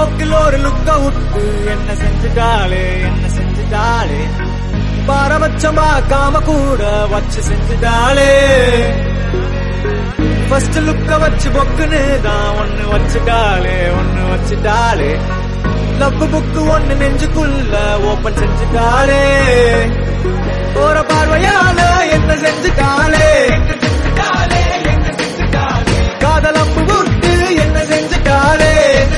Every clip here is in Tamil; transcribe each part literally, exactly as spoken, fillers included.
போக்கில் ஒரு லுக்க விட்டு என்ன செஞ்சுட்டாளே என்ன செஞ்சுட்டாளே பாரபட்சம் பார்க்காம கூட வச்சு செஞ்சுட்டாளே ஃபர்ஸ்ட் லுக்க வச்சு பொக்குன்னு தான் ஒன்னு வச்சுட்டாளே ஒன்னு வச்சுட்டாளே லவ் புக்கு ஒன்னு நெஞ்சுக்குள்ள ஓபன் செஞ்சுட்டாளே போற பார்வையால என்ன செஞ்சுட்டாளே காதல் அம்பு விட்டு என்ன செஞ்சுட்டாளே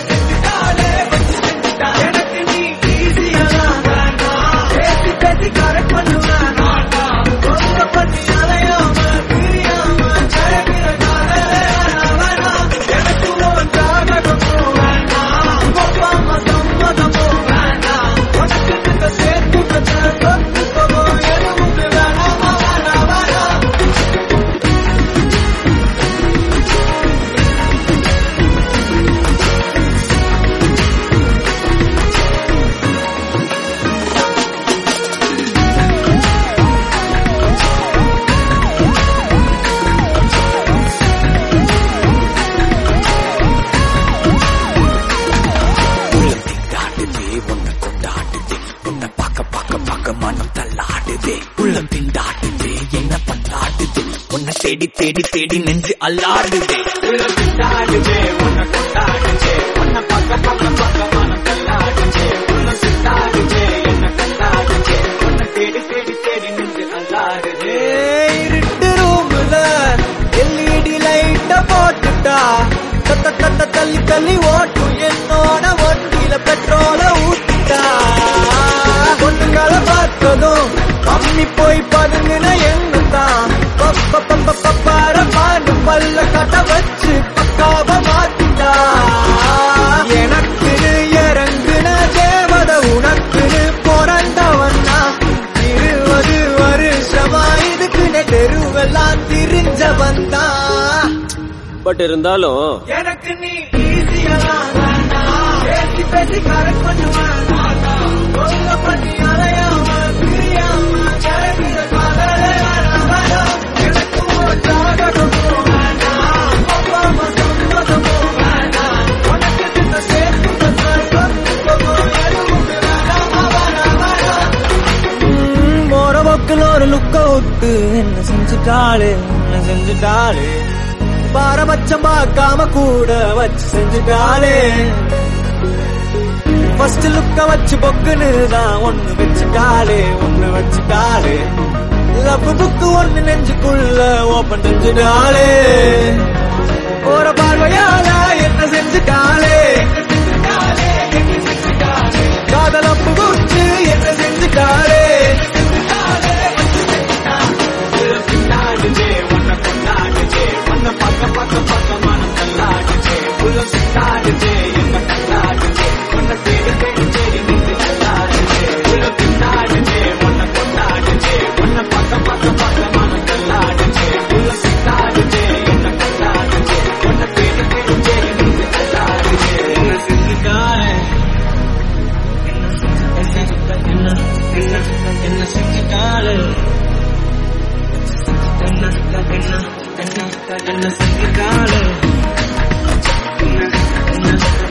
எனக்கு நீ ஈஸியா பேசி பேசி கரெக்ட் பண்ணுவேன் பண்ணி அலையாம பிரியாம ஜெயகிற காதலே எனக்கு உன் ஜாதகமோ வேண்டாம் ஒப்பாம சம்மதமோ வேண்டாம் உனக்கு இந்த சேர்த்து சொத்துக்கமோ எதுவும் வேணாமா வேணாம் வேணாம் தேடி தேடி தேடி நெஞ்சு அல்லாடுதே கொண்டாடுதே உன்னை கொண்டாடுதே உன்னை பக்க பக்க பக்க மனம் தள்ளாடுதே உன்னை சித்தாடுதே என்ன கொண்டாடுதே உன்னை தேடி தேடி தேடி நெஞ்சு அல்லாடுதே இருட்டு ரூம்ல எல்இடி லைட்ட போட்டுட்டா தத்த தத்த தள்ளி தள்ளி ஓட்டும் என்னோட வண்டியில பெட்ரோல ஊத்திட்டா பொண்ணுங்களை பார்த்ததும் அம்மி போய் பதுங்கின எண்ணுதான் பல்ல கட்ட வச்சு பக்காவ மாத்திட்டா எனக்குன்னு இறங்குன தேவத உனக்குன்னு பிறந்தவன்னா இருபது வருஷமா இதுக்குன்னு தெருவெல்லாம் திரிஞ்ச வந்தா பட் இருந்தாலும் எனக்கு நீ ஈஸியா பேசி பேசி கரெக்ட் பண்ணுவேன் பண்ணி அலையாம பிரியாம ஜெயகிற காதலே எனக்கு ஒரு ஜாதகமோ வேண்டாம் ஒப்பாம சம்மதமோ வேண்டாம் உனக்கு இந்த சேர்த்து சொத்துக்கமோ எதுவும் வேணாமா வேணாம் வேணாம் போற போக்கில் ஒரு லுக்க விட்டு என்ன செஞ்சுட்டாளே என்ன செஞ்சுட்டாளே பாரபட்சம் பார்க்காம கூட வச்சு செஞ்சுட்டாளே ஃபர்ஸ்ட் லுக்க வச்சு பொக்குன்னு தான் ஒன்னு வச்சுட்டாளே ஒன்னு வச்சுட்டாளே லவ் புக்கு ஒன்னு நெஞ்சுக்குள்ள ஓபன் செஞ்சுட்டாளே போற பார்வையால என்ன செஞ்சுட்டாளே காதல் அம்பு விட்டு என்ன செஞ்சுட்டாளே கொண்டாடுதே உன்னை கொண்டாடுதே உன்னை பக்க பக்க பக்க மனம் தள்ளாடுதே உள்ள சித்தாடுதே என்ன கொண்டாடுதே உன்னை தேடி தேடி தேடி நின்று அல்லாடுதே உள்ள பின்னாடுதே உன்னை கொண்டாடுதே உன்னை பக்க பக்க பக்க மனம் தள்ளாடுதே உள்ள சித்தாடுதே என்ன கொண்டாடுதே உன்னை தேடி தேடி தேடி நின்று அல்லாடுதே என்ன செஞ்சுட்டாளே என்ன செஞ்சுட்டாளே என்ன செஞ்சுட்டாளே என்ன என்ன என்ன என்ன செஞ்சுட்டாளே என்ன என்ன